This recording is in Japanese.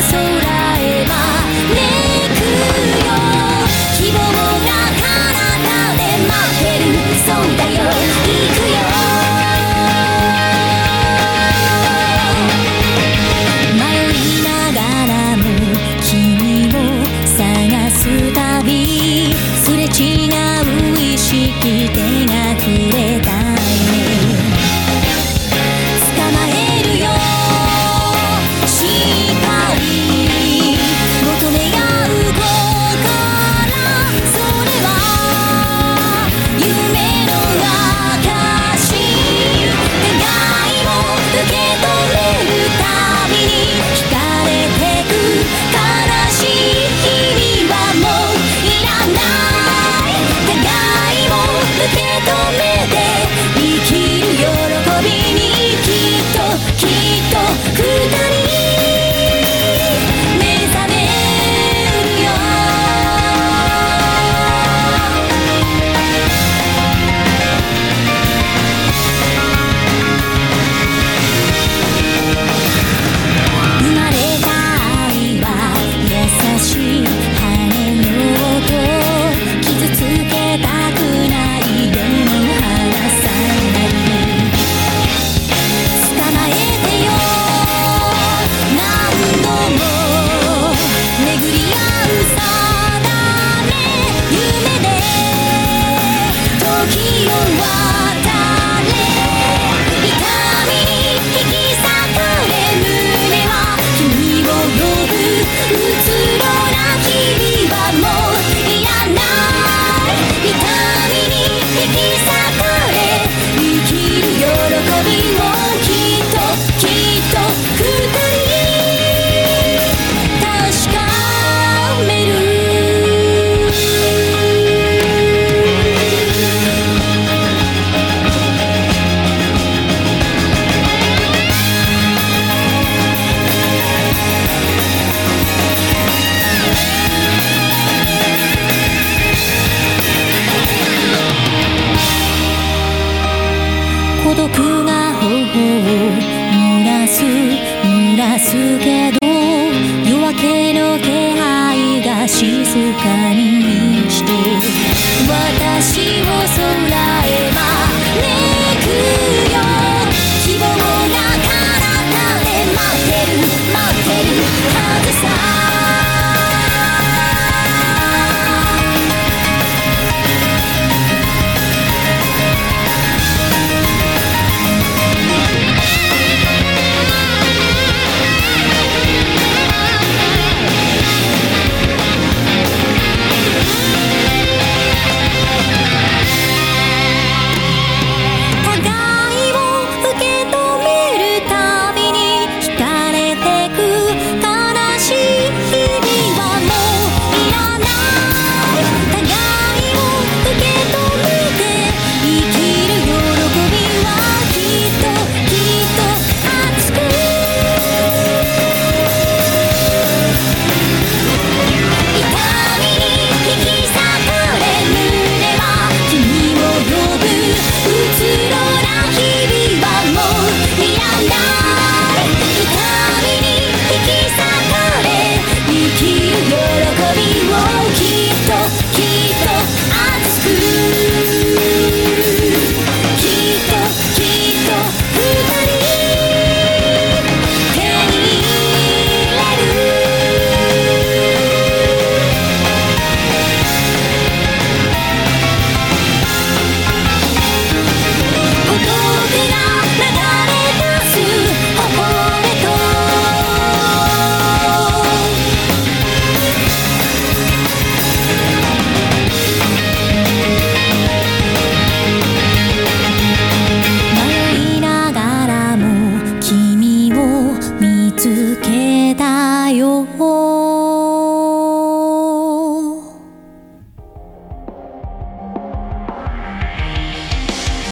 へ招くよ。希望が彼方で待ってる。そうだよ、行くよ。迷いながらも君を探すたび、すれ違う意識、手が触れたいね。捕まえるよ、しっかり求め合う心、それは夢の証。願いを受け止めるたびに惹かれてく。悲しい日々はもういらない。願いを受け止めて生きる喜びに、きっときっと二人目覚めるよ。生まれた愛は優しい羽の音、傷つけたくないでも離さない。捕まえてよ、何度も巡り合う定め、夢で時を渡れ。痛みに引き裂かれ胸は君を呼ぶ。うつろな日々はもういらない。痛みに引き裂かれ生きる喜びも、きっときっと二人確かめる。孤独が頬を濡らすけど、夜明けの気配が静かに